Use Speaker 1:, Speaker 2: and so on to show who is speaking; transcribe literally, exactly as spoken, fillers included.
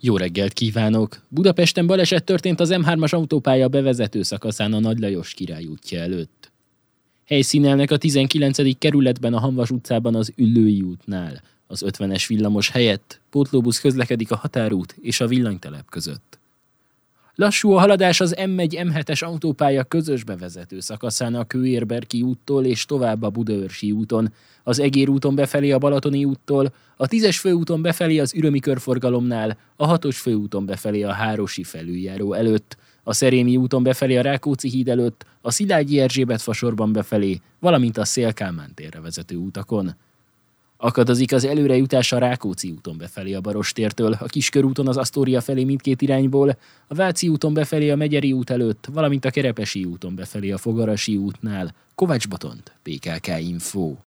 Speaker 1: Jó reggelt kívánok! Budapesten baleset történt az M hármas autópálya bevezető szakaszán a Nagy Lajos Király útja előtt. Helyszínelnek a tizenkilencedik kerületben a Hamvas utcában az Üllői útnál. Az ötvenes villamos helyett pótlóbusz közlekedik a Határút és a Villanytelep között. Lassú a haladás az M egy M hetes autópálya közös bevezető szakaszán a Kőérberki úttól és tovább a Budaörsi úton, az Egér úton befelé a Balatoni úttól, a tízes főúton befelé az Ürömi körforgalomnál, a hatos főúton befelé a Hárosi felüljáró előtt, a Szerémi úton befelé a Rákóczi híd előtt, a Szilágyi Erzsébet fasorban befelé, valamint a Széll-Kálmán térre vezető utakon. Akadozik az előrejutás a Rákóczi úton befelé a Barostértől, a Kiskörúton az Asztória felé mindkét irányból, a Váci úton befelé a Megyeri út előtt, valamint a Kerepesi úton befelé a Fogarasi útnál. Kovács Botond, pé ká ká Info.